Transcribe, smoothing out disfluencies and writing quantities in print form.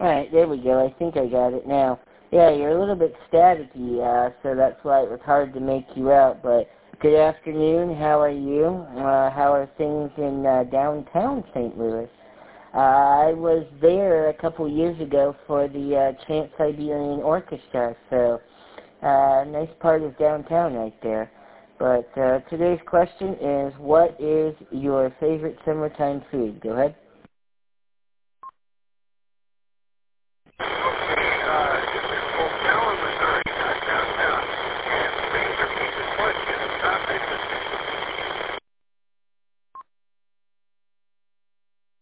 Alright, there we go. I think I got it now. Yeah, you're a little bit staticky, so that's why it was hard to make you out, but good afternoon. How are you? How are things in downtown St. Louis? I was there a couple years ago for the Trans-Siberian Orchestra, so nice part of downtown right there. But today's question is, what is your favorite summertime food? Go ahead.